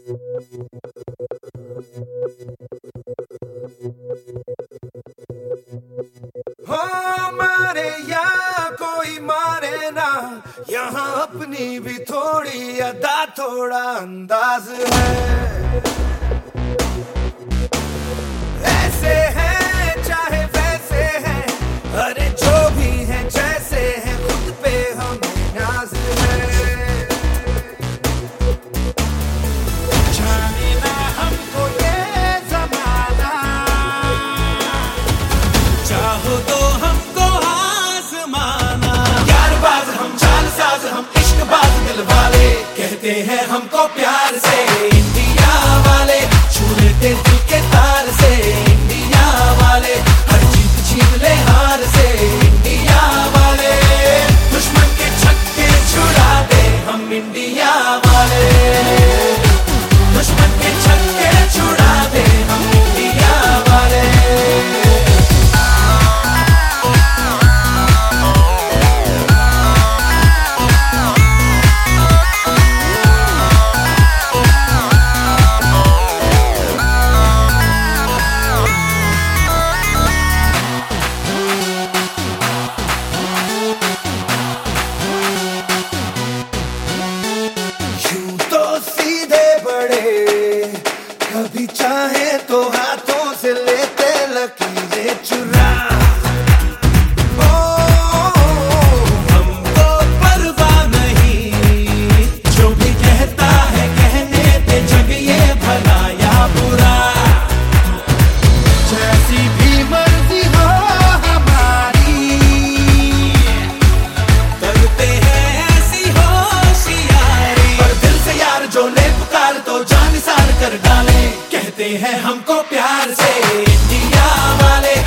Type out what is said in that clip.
हो मारे या कोई मारे ना, यहाँ अपनी भी थोड़ी अदा थोड़ा अंदाज है। ऐसे हैं चाहे वैसे हैं, अरे जो भी हैं जैसे हैं, खुद पे हमें नाज है। जाने ना हमको ये ज़माना, चाहो तो हमको आज़माना। यारबाज हम, चालसाज हम, इश्कबाज दिल वाले, कहते हैं हमको प्यार से इंडिया वाले। छू लेते दिल के तार से इंडिया वाले, हर जीत छीन ले हार से इंडिया वाले। दुश्मन के छक्के छुड़ा दे हम इंडिया वाले, दुश्मन के छक्के छुड़ा दे हम इंडिया वाले। कभी चाहे तो हाथों से लेते लकीरें चुरा। ओ हमको परवाह नहीं, जो भी कहता है कहने दे, जग ये भला या बुरा। जैसी भी मर्जी हो हमारी, करते हैं ऐसी होशियारी। पर दिल से यार जो ले पुकार तो जान निसार कर डाले, कहते हैं हमको प्यार से इंडिया वाले।